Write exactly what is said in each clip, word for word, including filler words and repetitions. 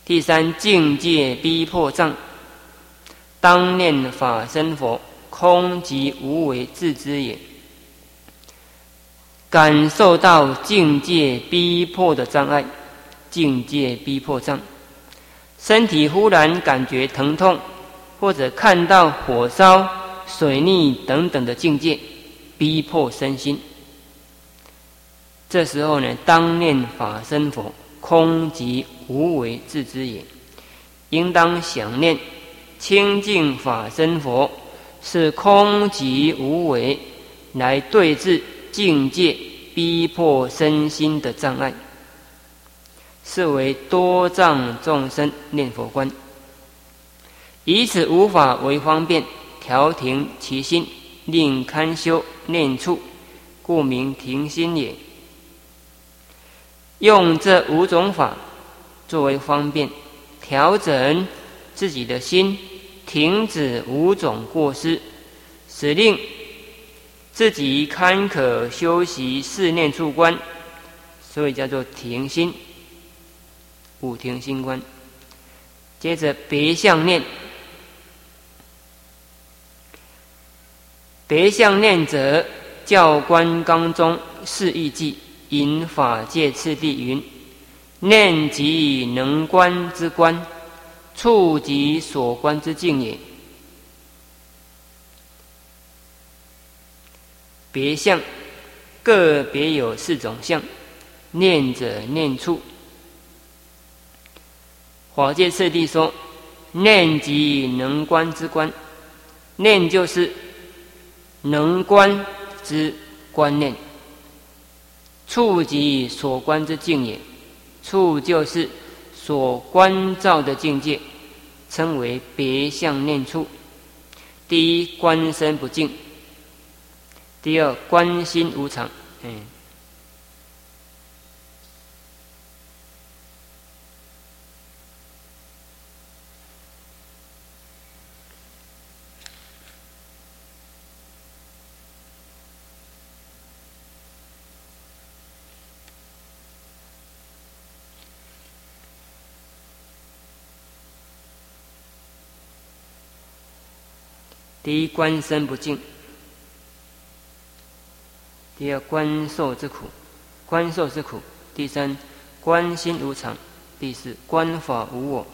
第三，境界逼迫障，当念法身佛，空即无为自知也。感受到境界逼迫的障碍，境界逼迫障，身体忽然感觉疼痛，或者看到火烧、水逆等等的境界，逼迫身心。这时候呢，当念法身佛，空即无为自知也。应当想念清净法身佛是空即无为，来对治境界逼迫身心的障碍，是为多障众生念佛观。以此无法为方便调停其心，令堪修念处，故名停心也。用这五种法作为方便调整自己的心，停止五种过失，使令自己堪可修习四念处观，所以叫做停心，五停心观。接着别相念，别相念者，教官纲中释义记引法界次第云：念即能观之观，处即所观之境也。别相个别有四种相，念者念处。法界次第说，念即能观之观，念就是能观之观念，处即所观之境也。处就是所观照的境界，称为别相念处。第一，观身不净；第二，观心无常。嗯，第一，观身不净；第二，观受之苦，观受之苦；第三，观心无常；第四，观法无我。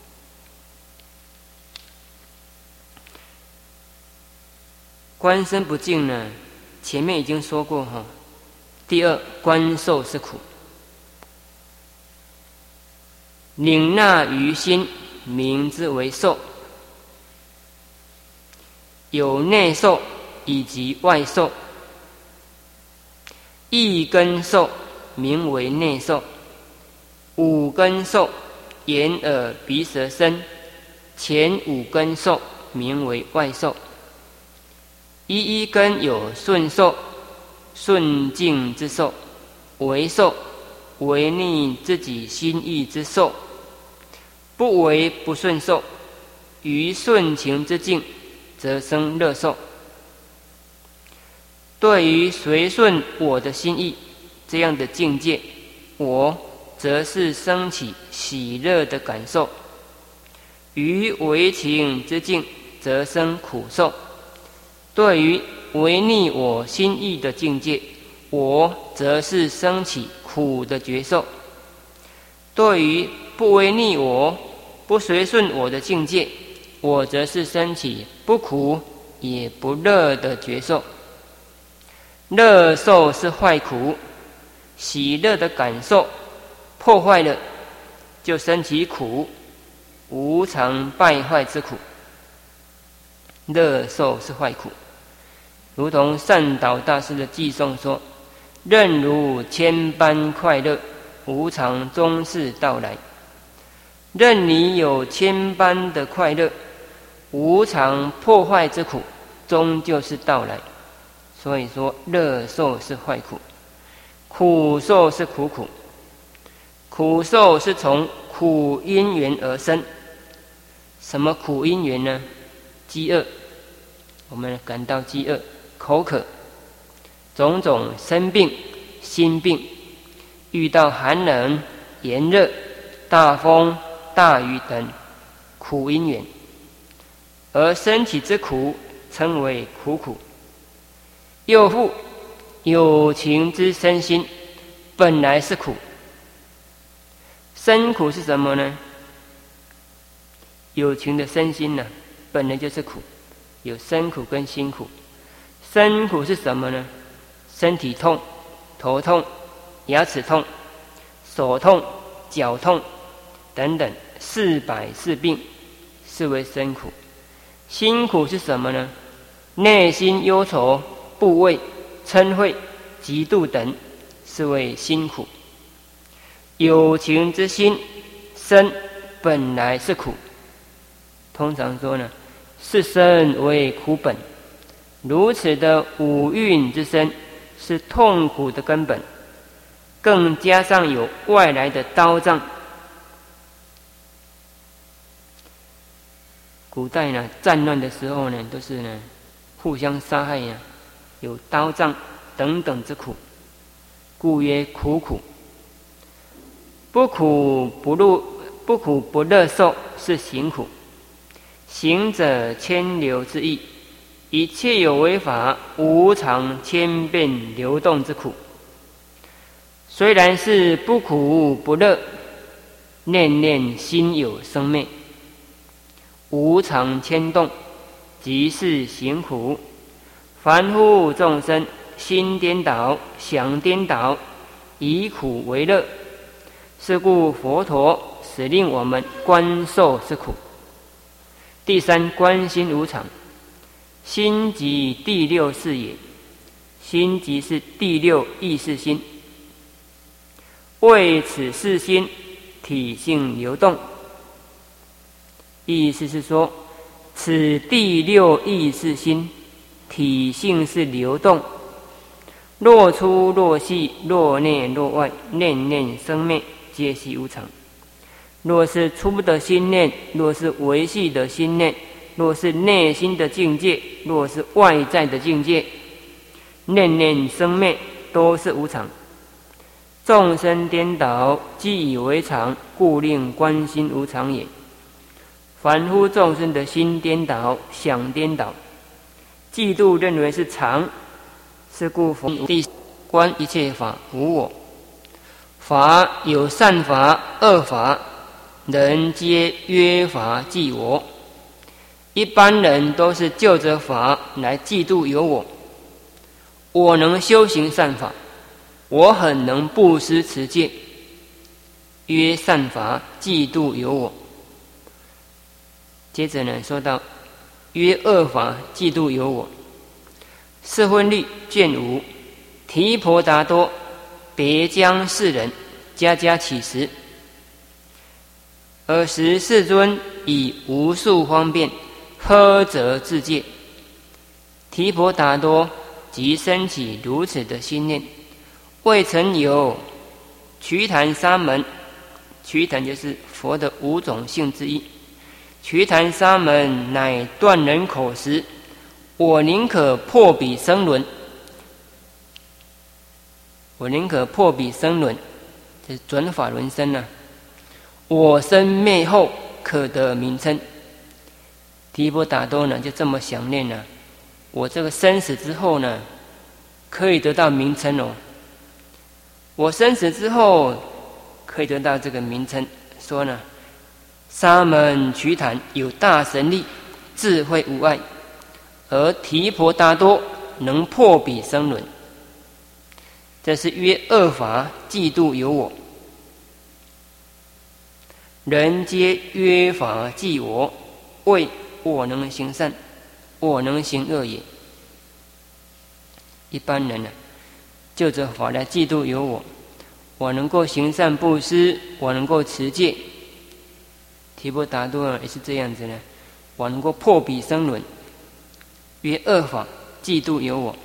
观身不净呢，前面已经说过哈。第二，观受是苦，领纳于心，名之为受。有内受以及外受，一根受名为内受，五根受眼耳鼻舌身，前五根受名为外受。一一根有顺受、顺境之受，为受，违逆自己心意之受，不为不顺受，于顺情之境则生乐受。对于随顺我的心意这样的境界，我则是升起喜乐的感受；于违情之境，则生苦受。对于违逆我心意的境界，我则是升起苦的觉受；对于不违逆我、不随顺我的境界，我则是升起不苦也不乐的觉受。乐受是坏苦，喜乐的感受破坏了，就生起苦，无常败坏之苦。乐受是坏苦，如同善导大师的偈颂说：任如千般快乐，无常终是到来。任你有千般的快乐，无常破坏之苦终究是到来。所以说乐受是坏苦，苦受是苦苦。苦受是从苦因缘而生。什么苦因缘呢？饥饿，我们感到饥饿，口渴，种种生病、心病，遇到寒冷、炎热、大风、 大愚等苦因缘，而身体之苦称为苦苦。又复有情之身心本来是苦。身苦是什么呢？有情的身心呢、啊，本来就是苦，有身苦跟心苦。身苦是什么呢？身体痛、头痛、牙齿痛、手痛、脚痛等等四百四病，是为身苦。心苦是什么呢？内心忧愁、怖畏、嗔恚、嫉妒等，是为心苦。有情之心身本来是苦，通常说呢，是身为苦本。如此的五蕴之身是痛苦的根本，更加上有外来的刀杖。古代呢，战乱的时候呢，都是呢互相杀害呀、啊，有刀杖等等之苦，故曰苦苦。不苦不乐，不苦不乐受是行苦。行者牵流之意，一切有为法无常千变流动之苦。虽然是不苦不乐，念念心有生灭，无常牵动，即是行苦。凡夫众生心颠倒，想颠倒，以苦为乐。是故佛陀使令我们观受是苦。第三，观心无常。心即第六识也，心即是第六意识心。为此识心体性流动，意思是说，此第六意识心体性是流动，若出若细，若内若外，念念生灭，皆系无常。若是出的心念，若是维系的心念，若是内心的境界，若是外在的境界，念念生灭都是无常。众生颠倒，既以为常，故令观心无常也。凡夫众生的心颠倒，想颠倒，嫉妒认为是常，是故佛第观一切法无我。法有善法、恶法，人皆约法即我。一般人都是就着法来嫉妒有我。我能修行善法，我很能布施持戒，约善法，嫉妒有我。接着呢，说到约恶法，嫉妒有我。四分律卷五，提婆达多别将世人家家乞食。尔时世尊以无数方便呵责自戒。提婆达多即生起如此的心念，未曾有瞿昙沙门，瞿昙就是佛的五种性之一。瞿昙沙门乃断人口时，我宁可破彼生轮，我宁可破彼生轮，这是转法轮生啊。我生灭后可得名称。提婆达多呢就这么想念了、啊，我这个生死之后呢，可以得到名称哦。我生死之后可以得到这个名称，说呢，沙门瞿昙有大神力，智慧无碍，而提婆达多能破彼生轮。这是约恶法，嫉妒有我。人皆约法即我，谓我能行善，我能行恶也。一般人呢、啊，就着法来嫉妒有我，我能够行善布施，我能够持戒。提婆达多呢也是这样子呢，我能够破彼生轮，约恶法，嫉妒有我。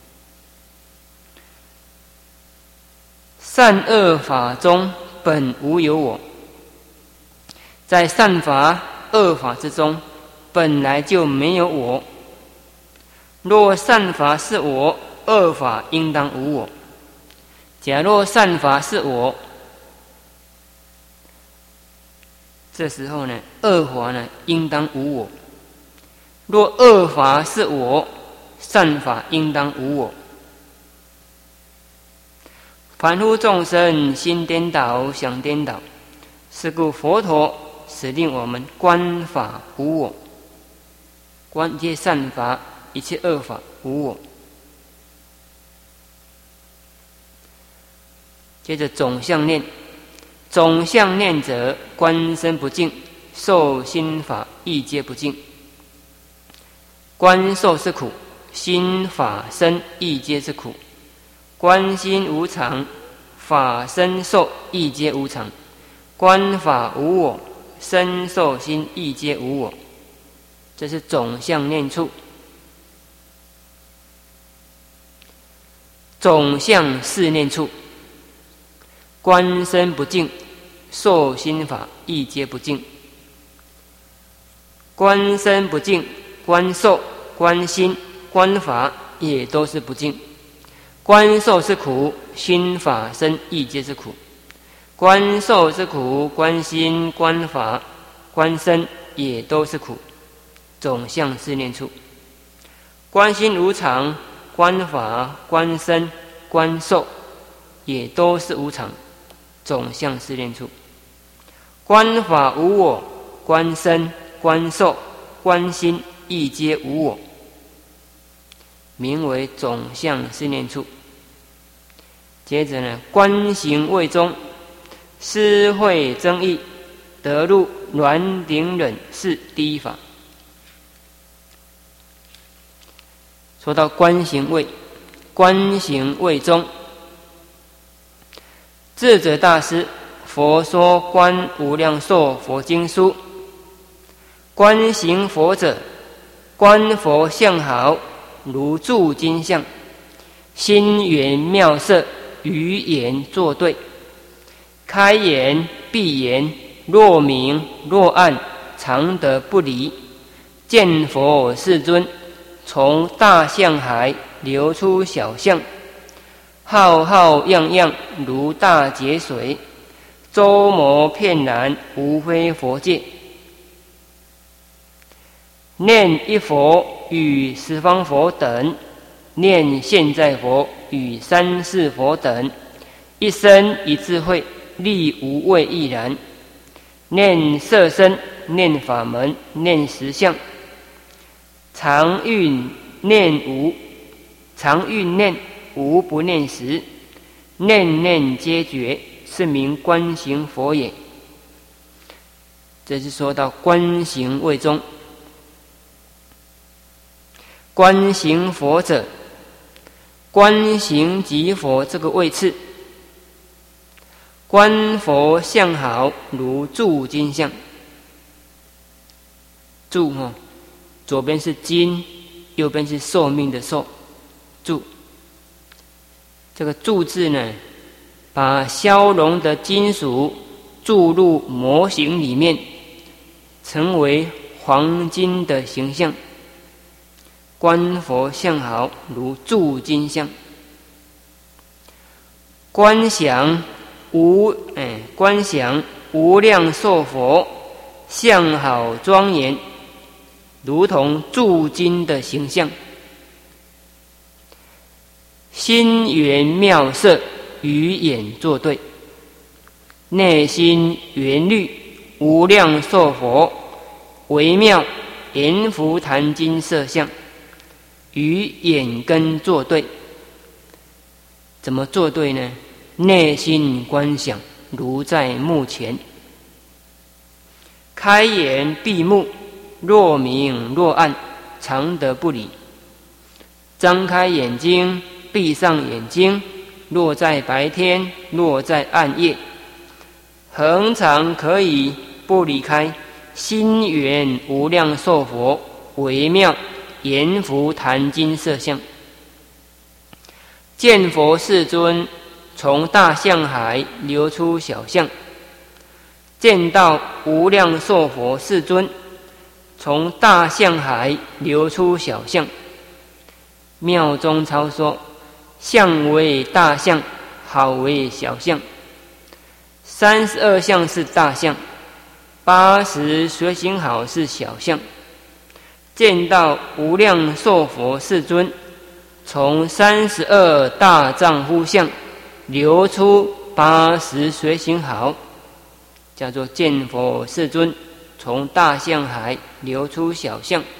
善恶法中本无有我，在善法、恶法之中，本来就没有我。若善法是我，恶法应当无我。假若善法是我， 这时候呢，恶法呢应当无我。若恶法是我，善法应当无我。凡夫众生心颠倒，想颠倒，是故佛陀使令我们观法无我，观一切善法，一切恶法无我。接着总相念，总相念者，观身不净，受心法亦皆不净。观受是苦，心法身亦皆是苦。观心无常，法身受亦皆无常。观法无我，身受心亦皆无我。这是总相念处。总相四念处，观身不净，受心法亦皆不净。观身不净，观受、观心、观法也都是不净。观受是苦，心法身亦皆是苦。观受是苦，观心、观法、观身也都是苦。总相四念处，观心无常，观法、观身、观受也都是无常。总相四念处，观法无我，观身、观受、观心亦皆无我，名为总相四念处。接着呢，观行位中，思会争议，得入暖顶忍是第一法。说到观行位，观行位中，智者大师佛说观无量寿佛经书，观行佛者，观佛相好，如住金像，心圆妙色，语言作对，开眼闭眼，若明若暗，常得不离。见佛世尊，从大象海流出小象，浩浩漾漾如大劫水，周摩遍然无非佛界。念一佛与十方佛等，念现在佛与三世佛等，一生一智慧，力无畏亦然。念色身，念法门，念实相，常欲念无，常欲念无不念时，念念皆觉，是名观行佛也。这是说到观行位中，观行佛者，观行即佛这个位次，观佛相好，如住金像。住哈，左边是金，右边是寿命的寿，住。这个住字呢，把消融的金属注入模型里面，成为黄金的形象。观佛相好，如住金像。观想无哎，观想无量寿佛相好庄严，如同住金的形象。心圆妙色，语言作对，内心圆律，无量寿佛微妙阎浮檀金色相，与眼根作对。怎么作对呢？内心观想，如在目前。开眼闭目，若明若暗，常得不离。张开眼睛，闭上眼睛，若在白天，若在暗夜，恒常可以不离开心圆无量寿佛微妙阎浮檀金色相。见佛世尊从大象海流出小象，见到无量寿佛世尊从大象海流出小象。妙中超说，相为大象，好为小象。三十二相是大象， 八十随行好是小相。见到无量寿佛世尊从三十二大丈夫相流出八十随行好，叫做见佛世尊从大象海流出小象。